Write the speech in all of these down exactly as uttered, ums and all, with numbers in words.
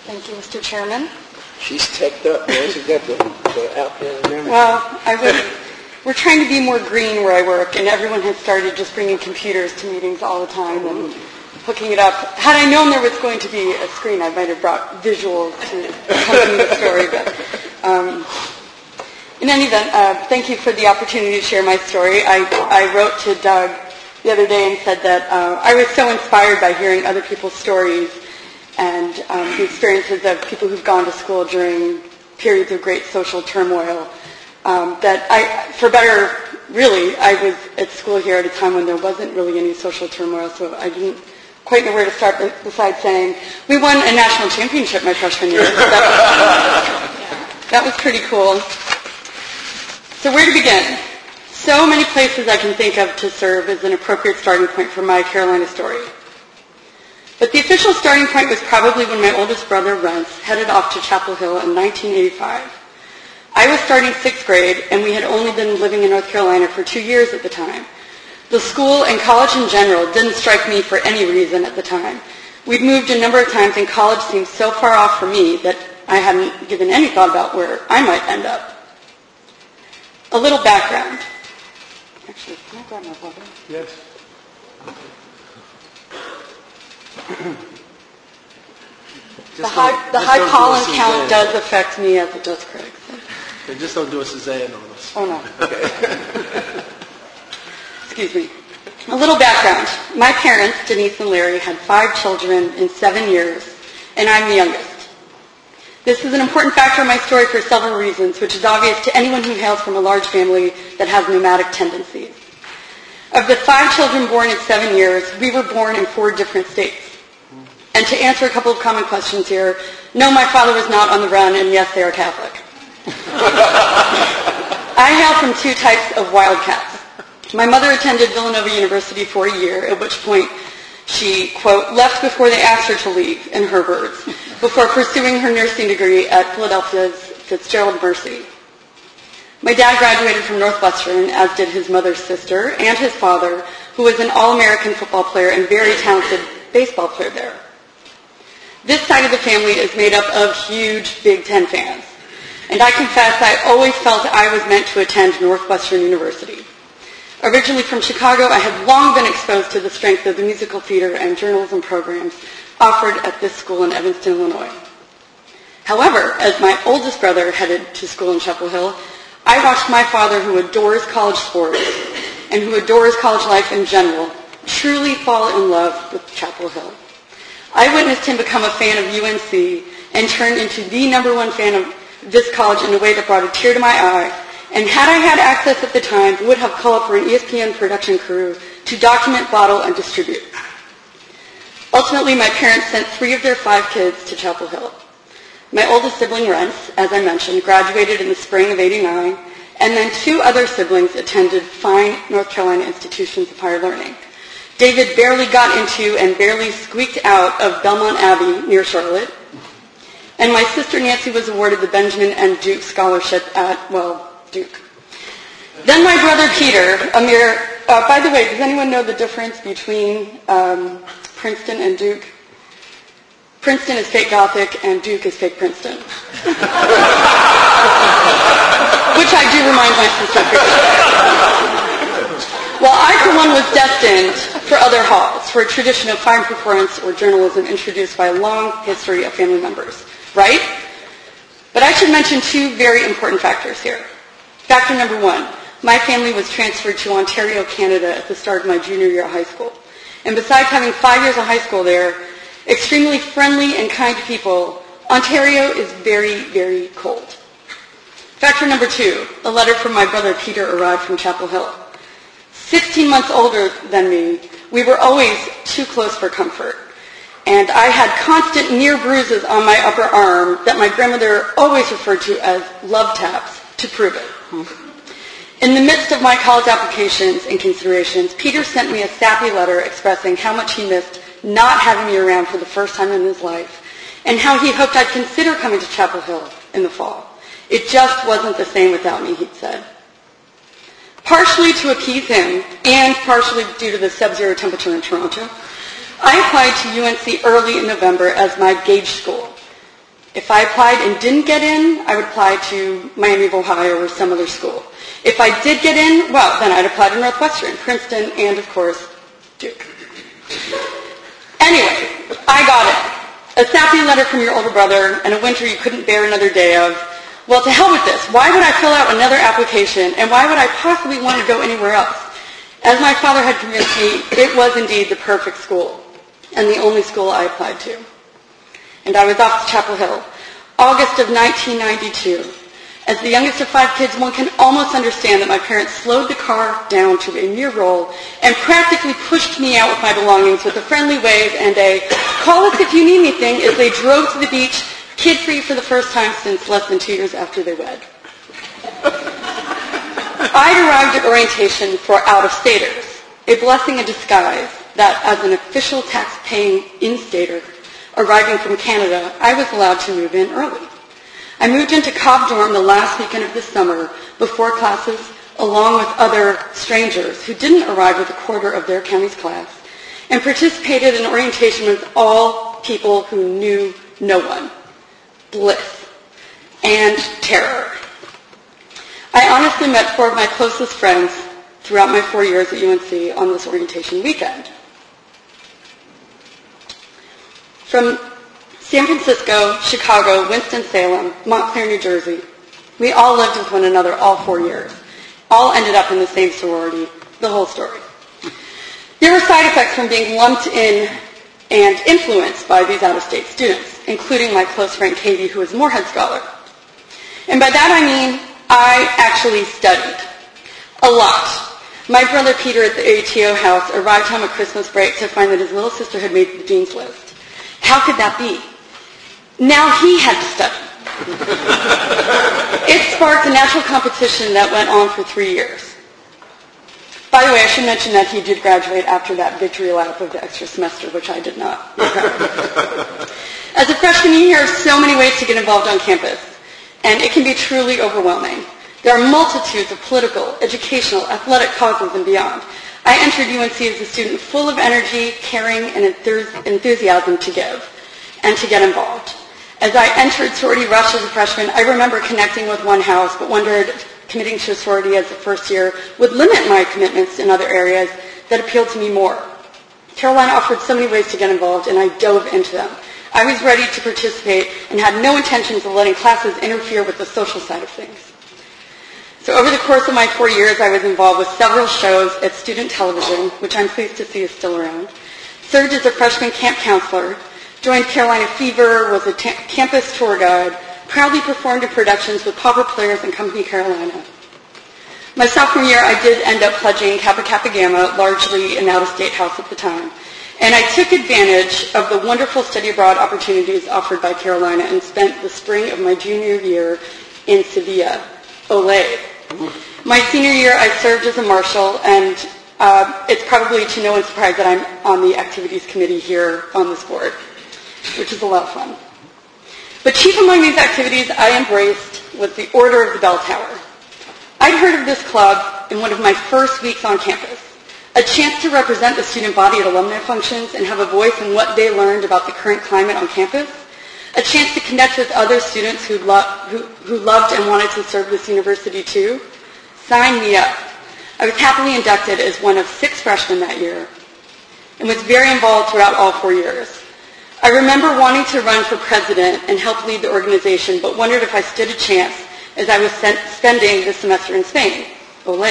Thank you, Mister Chairman. She's teched up, man. She's got the, the out there and everything. Well, I would, we're trying to be more green where I work, and everyone has started just bringing computers to meetings all the time and hooking it up. Had I known there was going to be a screen, I might have brought visuals to accompany the story. But um, in any event, uh, thank you for the opportunity to share my story. I, I wrote to Doug the other day and said that uh, I was so inspired by hearing other people's stories and um, the experiences of people who've gone to school during periods of great social turmoil. Um, that I, for better, really, I was at school here at a time when there wasn't really any social turmoil, so I didn't quite know where to start besides saying, we won a national championship my freshman year. That was, that was pretty cool. So where to begin? So many places I can think of to serve as an appropriate starting point for my Carolina story. But the official starting point was probably when my oldest brother, Rence, headed off to Chapel Hill in nineteen eighty-five. I was starting sixth grade, and we had only been living in North Carolina for two years at the time. The school and college in general didn't strike me for any reason at the time. We'd moved a number of times, and college seemed so far off for me that I hadn't given any thought about where I might end up. A little background. Actually, can I grab my water? Yes. The high, the high pollen count does affect me as it does Craig. So. Just don't do a Suzanne on us. Oh, no. Okay. Excuse me. A little background. My parents, Denise and Larry, had five children in seven years, and I'm the youngest. This is an important factor in my story for several reasons, which is obvious to anyone who hails from a large family that has nomadic tendencies. Of the five children born in seven years, we were born in four different states. And to answer a couple of common questions here, no, my father was not on the run, and yes, they are Catholic. I hail from two types of wildcats. My mother attended Villanova University for a year, at which point she, quote, left before they asked her to leave, in her words, before pursuing her nursing degree at Philadelphia's Fitzgerald Mercy. My dad graduated from Northwestern, as did his mother's sister and his father, who was an all-American football player and very talented baseball player there. This side of the family is made up of huge Big Ten fans. And I confess I always felt I was meant to attend Northwestern University. Originally from Chicago, I had long been exposed to the strength of the musical theater and journalism programs offered at this school in Evanston, Illinois. However, as my oldest brother headed to school in Chapel Hill, I watched my father, who adores college sports and who adores college life in general, truly fall in love with Chapel Hill. I witnessed him become a fan of U N C and turn into the number one fan of this college in a way that brought a tear to my eye, and had I had access at the time, would have called for an E S P N production crew to document, bottle, and distribute. Ultimately, my parents sent three of their five kids to Chapel Hill. My oldest sibling, Rence, as I mentioned, graduated in the spring of eighty-nine, and then two other siblings attended fine North Carolina institutions of higher learning. David barely got into and barely squeaked out of Belmont Abbey near Charlotte, and my sister Nancy was awarded the Benjamin and Duke Scholarship at, well, Duke. Then my brother Peter, a mere, uh, by the way, does anyone know the difference between um, Princeton and Duke? Princeton is fake Gothic and Duke is fake Princeton. Which I do remind my sister frequently. Well, I, for one, was destined for other halls, for a tradition of fine performance or journalism introduced by a long history of family members. Right? But I should mention two very important factors here. Factor number one, my family was transferred to Ontario, Canada at the start of my junior year of high school. And besides having five years of high school there, extremely friendly and kind people, Ontario is very, very cold. Factor number two, a letter from my brother Peter arrived from Chapel Hill. Sixteen months older than me, we were always too close for comfort. And I had constant near bruises on my upper arm that my grandmother always referred to as love taps to prove it. In the midst of my college applications and considerations, Peter sent me a sappy letter expressing how much he missed not having me around for the first time in his life, and how he hoped I'd consider coming to Chapel Hill in the fall. It just wasn't the same without me, he'd said. Partially to appease him, and partially due to the sub-zero temperature in Toronto, I applied to U N C early in November as my gauge school. If I applied and didn't get in, I would apply to Miami of Ohio or some other school. If I did get in, well, then I'd apply to Northwestern, Princeton, and, of course, Duke. Anyway, I got it. A sappy letter from your older brother and a winter you couldn't bear another day of. Well, to hell with this. Why would I fill out another application, and why would I possibly want to go anywhere else? As my father had convinced me, it was indeed the perfect school, and the only school I applied to. And I was off to Chapel Hill, August of nineteen ninety-two. As the youngest of five kids, one can almost understand that my parents slowed the car down to a mere roll and practically pushed me out with my belongings with a friendly wave and a call us if you need anything as they drove to the beach, kid-free for the first time since less than two years after they wed. I'd arrived at orientation for out-of-staters, a blessing in disguise that as an official tax-paying in-stater arriving from Canada, I was allowed to move in early. I moved into Cobb Dorm the last weekend of the summer before classes, along with other strangers who didn't arrive with a quarter of their county's class, and participated in orientation with all people who knew no one. Bliss and terror. I honestly met four of my closest friends throughout my four years at U N C on this orientation weekend. From San Francisco, Chicago, Winston-Salem, Montclair, New Jersey, we all lived with one another all four years. All ended up in the same sorority, the whole story. There were side effects from being lumped in and influenced by these out-of-state students, including my close friend Katie, who was a Moorhead scholar. And by that I mean I actually studied. A lot. My brother Peter at the A T O house arrived home at Christmas break to find that his little sister had made the dean's list. How could that be? Now he had to study. It sparked a natural competition that went on for three years. By the way, I should mention that he did graduate after that victory lap of the extra semester, which I did not. As a freshman, you hear of so many ways to get involved on campus, and it can be truly overwhelming. There are multitudes of political, educational, athletic causes and beyond. I entered U N C as a student full of energy, caring, and enthusiasm to give and to get involved. As I entered sorority rush as a freshman, I remember connecting with one house, but wondered if committing to a sorority as a first year would limit my commitments in other areas that appealed to me more. Carolina offered so many ways to get involved, and I dove into them. I was ready to participate and had no intentions of letting classes interfere with the social side of things. So over the course of my four years, I was involved with several shows at student television, which I'm pleased to see is still around, served as a freshman camp counselor, joined Carolina Fever, was a t- campus tour guide, proudly performed in productions with Pauper Players and Company Carolina. My sophomore year, I did end up pledging Kappa Kappa Gamma, largely an out-of-state house at the time. And I took advantage of the wonderful study abroad opportunities offered by Carolina and spent the spring of my junior year in Sevilla. Olé. My senior year, I served as a marshal, and uh, it's probably to no one's surprise that I'm on the activities committee here on this board, which is a lot of fun. But chief among these activities I embraced was the Order of the Bell Tower. I'd heard of this club in one of my first weeks on campus. A chance to represent the student body at alumni functions and have a voice in what they learned about the current climate on campus. A chance to connect with other students who, lo- who, who loved and wanted to serve this university too. Sign me up. I was happily inducted as one of six freshmen that year and was very involved throughout all four years. I remember wanting to run for president and help lead the organization, but wondered if I stood a chance as I was sent, spending the semester in Spain. Olé.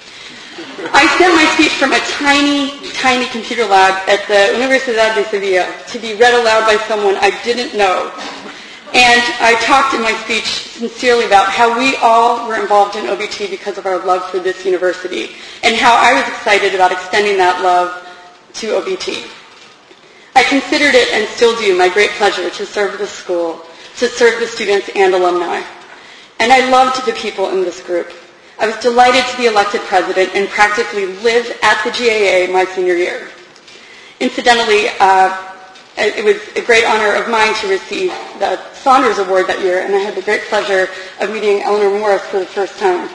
I sent my speech from a tiny, tiny computer lab at the Universidad de Sevilla to be read aloud by someone I didn't know. And I talked in my speech sincerely about how we all were involved in O B T because of our love for this university and how I was excited about extending that love to O B T. I considered it, and still do, my great pleasure to serve the school, to serve the students and alumni. And I loved the people in this group. I was delighted to be elected president and practically live at the G A A my senior year. Incidentally, uh, it was a great honor of mine to receive the Saunders Award that year, and I had the great pleasure of meeting Eleanor Morris for the first time.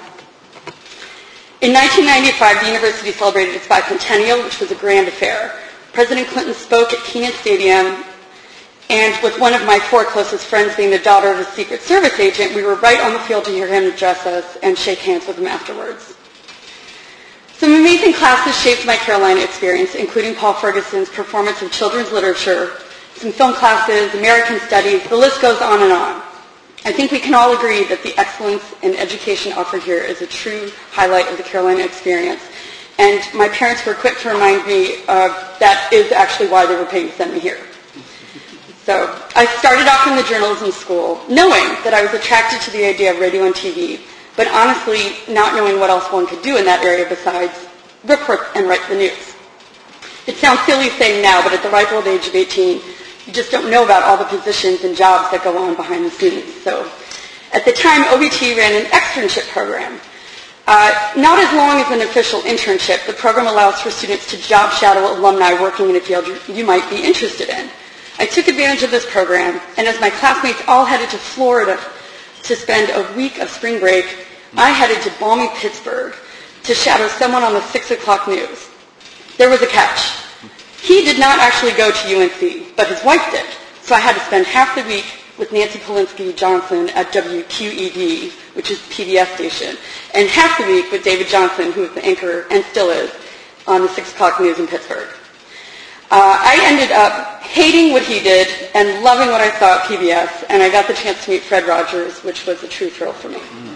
In nineteen ninety-five, the university celebrated its bicentennial, which was a grand affair. President Clinton spoke at Kenan Stadium And with one of my four closest friends being the daughter of a Secret Service agent, we were right on the field to hear him address us and shake hands with him afterwards. Some amazing classes shaped my Carolina experience, including Paul Ferguson's performance of children's literature, some film classes, American studies, the list goes on and on. I think we can all agree that the excellence in education offered here is a true highlight of the Carolina experience. And my parents were quick to remind me uh, that is actually why they were paying to send me here. So I started off in the journalism school, knowing that I was attracted to the idea of radio and T V, but honestly not knowing what else one could do in that area besides report and write the news. It sounds silly saying now, but at the ripe old age of eighteen, you just don't know about all the positions and jobs that go on behind the scenes. So at the time, O B T ran an externship program. Uh, not as long as an official internship, the program allows for students to job shadow alumni working in a field you might be interested in. I took advantage of this program, and as my classmates all headed to Florida to spend a week of spring break, I headed to balmy Pittsburgh to shadow someone on the six o'clock news. There was a catch. He did not actually go to U N C, but his wife did. So I had to spend half the week with Nancy Polinsky Johnson at W Q E D, which is the P B S station, and half the week with David Johnson, who is the anchor and still is, on the six o'clock news in Pittsburgh. Uh, I ended up hating what he did and loving what I saw at P B S, and I got the chance to meet Fred Rogers, which was a true thrill for me.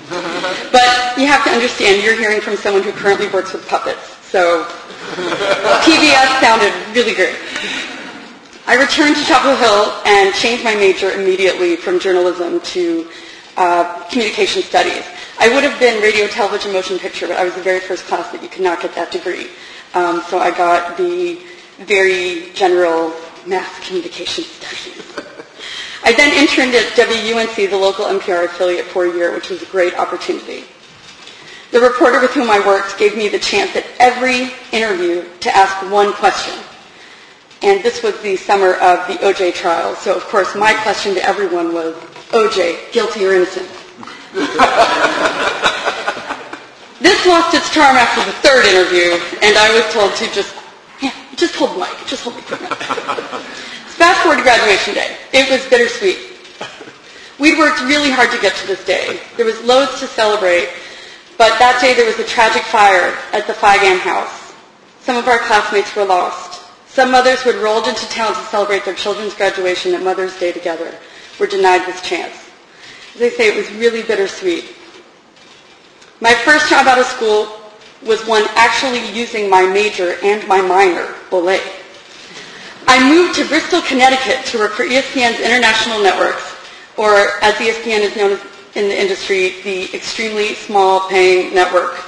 But you have to understand, you're hearing from someone who currently works with puppets, so P B S sounded really great. I returned to Chapel Hill and changed my major immediately from journalism to uh, communication studies. I would have been radio, television, motion picture, but I was the very first class that you could not get that degree. Um, so I got the very general mass communication studies. I then interned at W U N C, the local N P R affiliate, for a year, which was a great opportunity. The reporter with whom I worked gave me the chance at every interview to ask one question. And this was the summer of the O J trial. So, of course, my question to everyone was, O J, guilty or innocent? This lost its charm after the third interview, and I was told to just, yeah, just hold the mic, just hold the mic. Fast forward to graduation day. It was bittersweet. We'd worked really hard to get to this day. There was loads to celebrate, but that day there was a tragic fire at the Figan house. Some of our classmates were lost. Some mothers who had rolled into town to celebrate their children's graduation at Mother's Day together were denied this chance. As I say, it was really bittersweet. My first job out of school was one actually using my major and my minor, Belay. I moved to Bristol, Connecticut to work for E S P N's International Networks, or as E S P N is known in the industry, the extremely small paying network.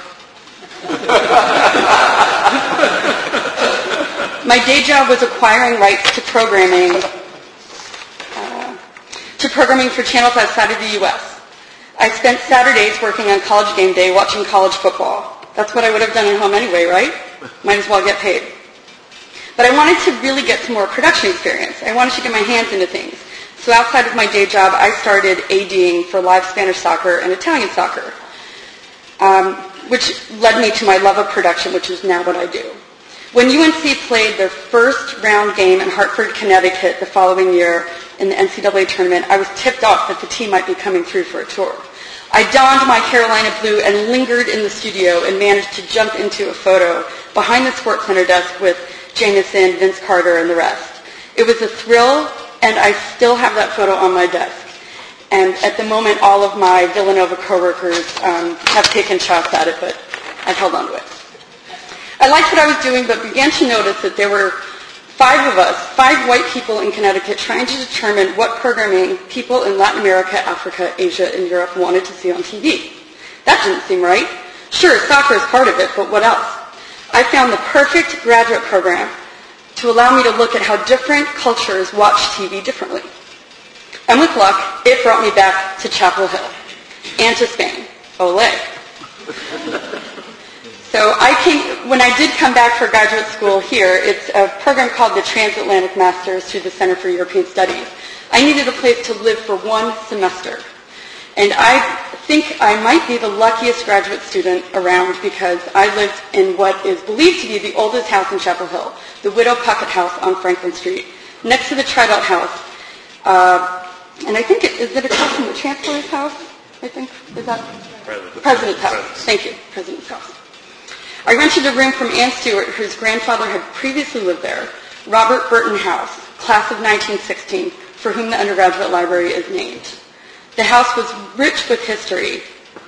My day job was acquiring rights to programming, uh, to programming for channels outside of the U S. I spent Saturdays working on College Game Day watching college football. That's what I would have done at home anyway, right? Might as well get paid. But I wanted to really get some more production experience. I wanted to get my hands into things. So outside of my day job, I started ADing for live Spanish soccer and Italian soccer, um, which led me to my love of production, which is now what I do. When U N C played their first round game in Hartford, Connecticut the following year in the N C double A tournament, I was tipped off that the team might be coming through for a tour. I donned my Carolina blue and lingered in the studio and managed to jump into a photo behind the Sports Center desk with Jameson, Vince Carter, and the rest. It was a thrill, and I still have that photo on my desk. And at the moment, all of my Villanova coworkers um, have taken shots at it, but I've held on to it. I liked what I was doing, but began to notice that there were five of us, five white people in Connecticut, trying to determine what programming people in Latin America, Africa, Asia, and Europe wanted to see on T V. That didn't seem right. Sure, soccer is part of it, but what else? I found the perfect graduate program to allow me to look at how different cultures watch T V differently. And with luck, it brought me back to Chapel Hill and to Spain. Olé. So I came, when I did come back for graduate school here, it's a program called the Transatlantic Masters through the Center for European Studies. I needed a place to live for one semester. And I think I might be the luckiest graduate student around because I lived in what is believed to be the oldest house in Chapel Hill, the Widow Puckett House on Franklin Street, next to the Trident House, Uh, and I think, it, is it across from the Chancellor's house? I think, is that? President. President's house. Thank you, President's house. I rented a room from Ann Stewart, whose grandfather had previously lived there, Robert Burton House, class of nineteen sixteen, for whom the undergraduate library is named. The house was rich with history,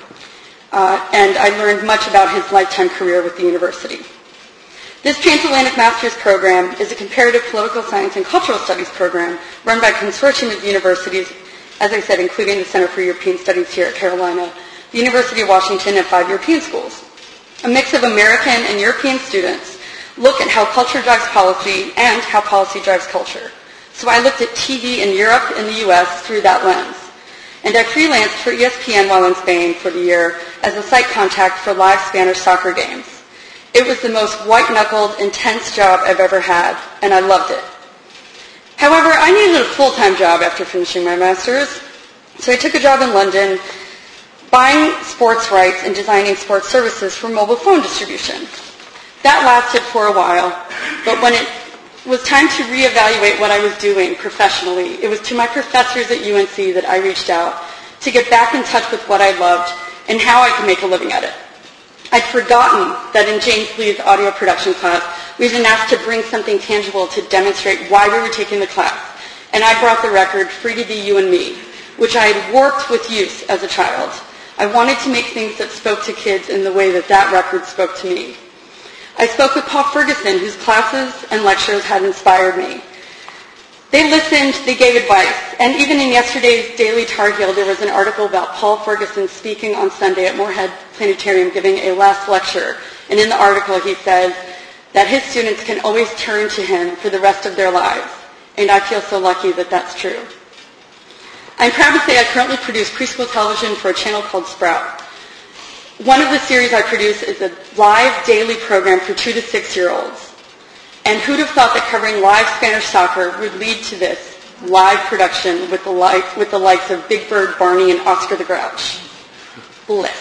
uh, and I learned much about his lifetime career with the university. This Transatlantic Master's Program is a comparative political science and cultural studies program run by a consortium of universities, as I said, including the Center for European Studies here at Carolina, the University of Washington, and five European schools. A mix of American and European students look at how culture drives policy and how policy drives culture. So I looked at T V in Europe and the U S through that lens. And I freelanced for E S P N while in Spain for the year as a site contact for live Spanish soccer games. It was the most white-knuckled, intense job I've ever had, and I loved it. However, I needed a full-time job after finishing my master's, so I took a job in London buying sports rights and designing sports services for mobile phone distribution. That lasted for a while, but when it was time to reevaluate what I was doing professionally, it was to my professors at U N C that I reached out to get back in touch with what I loved and how I could make a living at it. I'd forgotten that in James Lee's audio production class, we'd been asked to bring something tangible to demonstrate why we were taking the class, and I brought the record Free to Be You and Me, which I had warped with use as a child. I wanted to make things that spoke to kids in the way that that record spoke to me. I spoke with Paul Ferguson, whose classes and lectures had inspired me. They listened, they gave advice, and even in yesterday's Daily Tar Heel, there was an article about Paul Ferguson speaking on Sunday at Moorhead Planetarium giving a last lecture. And in the article he says that his students can always turn to him for the rest of their lives. And I feel so lucky that that's true. I'm proud to say I currently produce preschool television for a channel called Sprout. One of the series I produce is a live daily program for two to six-year-olds. And who'd have thought that covering live Spanish soccer would lead to this live production with the, like, with the likes of Big Bird, Barney, and Oscar the Grouch? Bliss.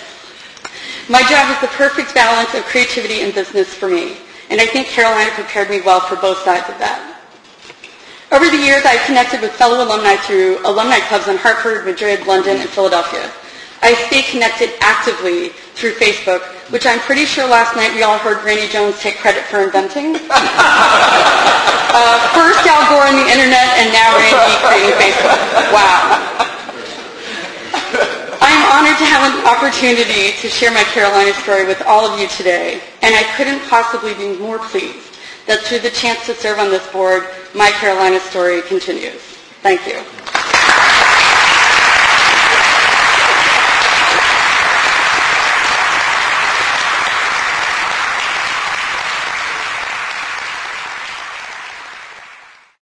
My job is the perfect balance of creativity and business for me, and I think Carolina prepared me well for both sides of that. Over the years, I've connected with fellow alumni through alumni clubs in Hartford, Madrid, London, and Philadelphia. I stay connected actively through Facebook, which I'm pretty sure last night we all heard Granny Jones take credit for inventing. uh, first Al Gore on the internet, and now Randy creating Facebook. Wow. I'm honored to have an opportunity to share my Carolina story with all of you today, and I couldn't possibly be more pleased that through the chance to serve on this board, my Carolina story continues. Thank you.